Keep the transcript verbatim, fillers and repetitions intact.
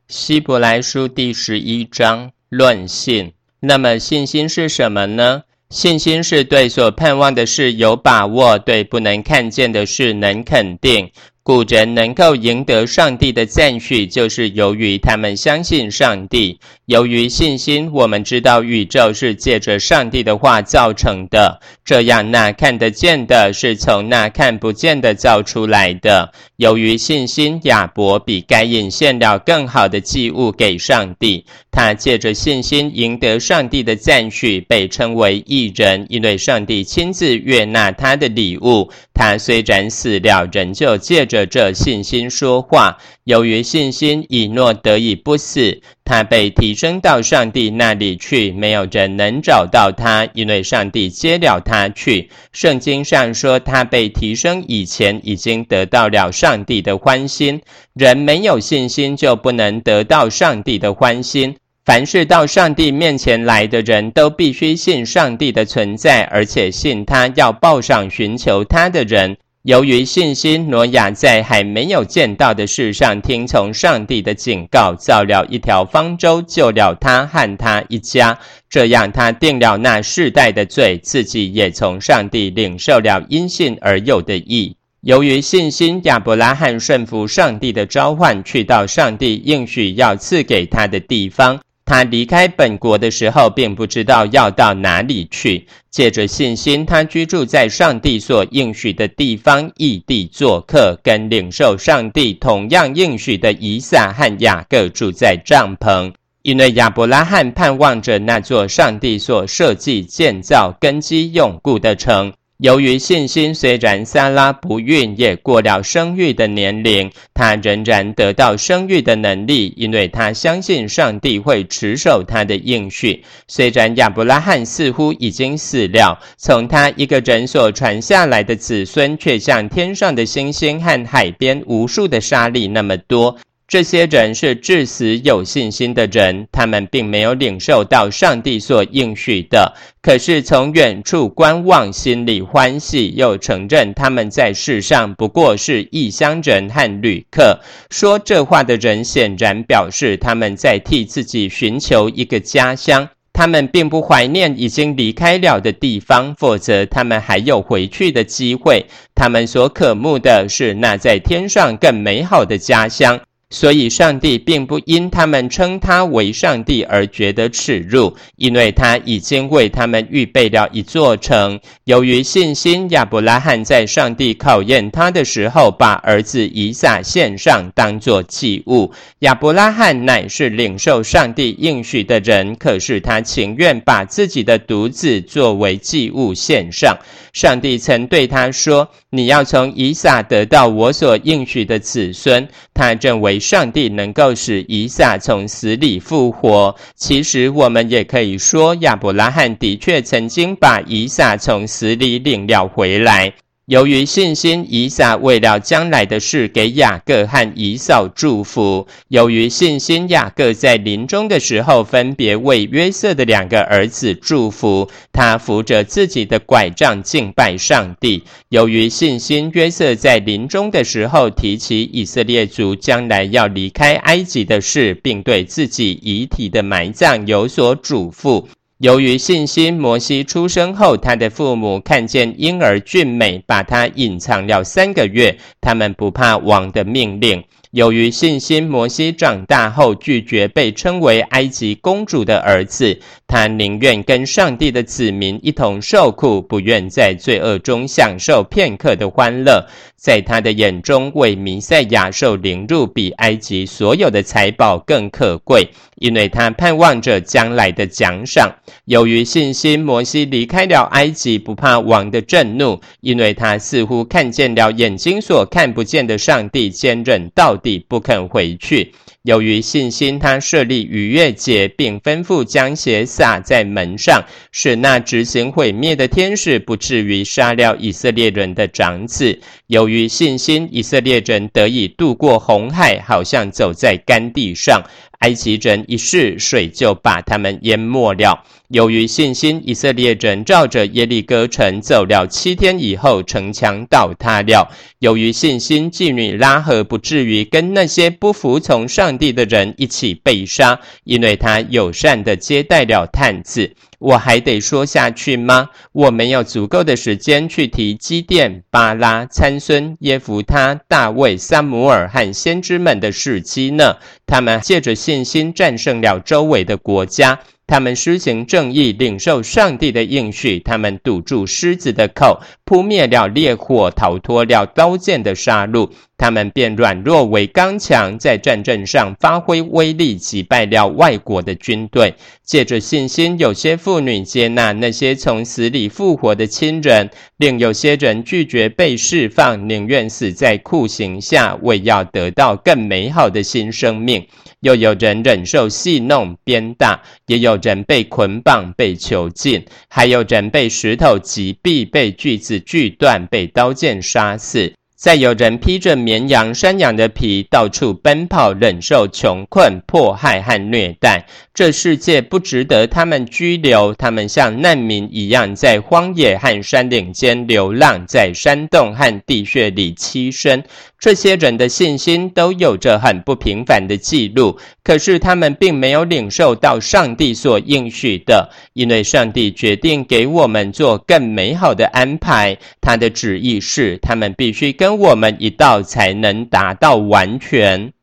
希伯来书第十一章论信。那么信心是什么呢？信心是对所盼望的事有把握，对不能看见的事能肯定。故人能够赢得上帝的赞许，就是由于他们相信上帝。由于信心，我们知道宇宙是借着上帝的话造成的，这样那看得见的是从那看不见的造出来的。由于信心，亚伯比该隐献了更好的祭物给上帝，他借着信心赢得上帝的赞许，被称为义人，因为上帝亲自悦纳他的礼物。他虽然死了，仍旧借着这信心说话。由于信心，以诺得以不死，他被提升到上帝那里去，没有人能找到他，因为上帝接了他去。圣经上说，他被提升以前已经得到了上帝的欢心。人没有信心，就不能得到上帝的欢心。凡是到上帝面前来的人，都必须信上帝的存在，而且信他要报赏寻求他的人。由于信心，挪亚在还没有见到的事上听从上帝的警告，造了一条方舟，救了他和他一家。这样他定了那世代的罪，自己也从上帝领受了因信而有的义。由于信心，亚伯拉罕顺服上帝的召唤，去到上帝应许要赐给他的地方。他离开本国的时候，并不知道要到哪里去。借着信心，他居住在上帝所应许的地方，异地做客，跟领受上帝同样应许的以撒和雅各住在帐篷。因为亚伯拉罕盼望着那座上帝所设计、建造、根基永固的城。由于信心，虽然撒拉不孕，也过了生育的年龄，她仍然得到生育的能力，因为她相信上帝会持守她的应许。虽然亚伯拉罕似乎已经死了，从他一个人所传下来的子孙却像天上的星星和海边无数的沙粒那么多。这些人是至死有信心的人，他们并没有领受到上帝所应许的，可是从远处观望，心里欢喜，又承认他们在世上不过是异乡人和旅客。说这话的人显然表示他们在替自己寻求一个家乡，他们并不怀念已经离开了的地方，否则他们还有回去的机会。他们所渴慕的是那在天上更美好的家乡。所以上帝并不因他们称他为上帝而觉得耻辱，因为他已经为他们预备了一座城。由于信心，亚伯拉罕在上帝考验他的时候，把儿子以撒献上当作祭物。亚伯拉罕乃是领受上帝应许的人，可是他情愿把自己的独子作为祭物献上。上帝曾对他说，你要从以撒得到我所应许的子孙。他认为上帝能够使以撒从死里复活。其实我们也可以说，亚伯拉罕的确曾经把以撒从死里领了回来。由于信心，以撒为了将来的事给雅各和以扫祝福。由于信心，雅各在临终的时候分别为约瑟的两个儿子祝福，他扶着自己的拐杖敬拜上帝。由于信心，约瑟在临终的时候提起以色列族将来要离开埃及的事，并对自己遗体的埋葬有所嘱咐。由于信心，摩西出生后，他的父母看见婴儿俊美，把他隐藏了三个月，他们不怕王的命令。由于信心，摩西长大后拒绝被称为埃及公主的儿子，他宁愿跟上帝的子民一同受苦，不愿在罪恶中享受片刻的欢乐。在他的眼中，为弥赛亚受凌辱比埃及所有的财宝更可贵，因为他盼望着将来的奖赏。由于信心，摩西离开了埃及，不怕王的震怒，因为他似乎看见了眼睛所看不见的上帝，坚忍到底，不肯回去。由于信心，他设立逾越节，并吩咐将血洒在门上，使那执行毁灭的天使不至于杀了以色列人的长子。由于信心，以色列人得以渡过红海，好像走在干地上。 埃及人一试，水就把他们淹没了。由于信心，以色列人照着耶利哥城走了七天以后，城墙倒塌了。由于信心，妓女拉合不至于跟那些不服从上帝的人一起被杀，因为她友善地接待了探子。我还得说下去吗？我没有足够的时间去提基甸、巴拉、参孙、耶弗他、大卫、撒母耳和先知们的事迹呢。他们借着信心战胜了周围的国家，他们施行正义，领受上帝的应许，他们堵住狮子的口，扑灭了烈火，逃脱了刀剑的杀戮。他们便软弱为刚强，在战阵上发挥威力，击败了外国的军队。借着信心，有些妇女接纳那些从死里复活的亲人，另有些人拒绝被释放，宁愿死在酷刑下，为要得到更美好的新生命。又有人忍受戏弄、鞭打，也有人被捆绑、被囚禁，还有人被石头击毙、被锯子锯断、被刀剑杀死。再有人披着绵羊、山羊的皮，到处奔跑，忍受穷困、迫害和虐待。这世界不值得他们居留，他们像难民一样，在荒野和山岭间流浪，在山洞和地穴里栖身。这些人的信心都有着很不平凡的记录，可是他们并没有领受到上帝所应许的，因为上帝决定给我们做更美好的安排。他的旨意是，他们必须跟我们一道才能达到完全。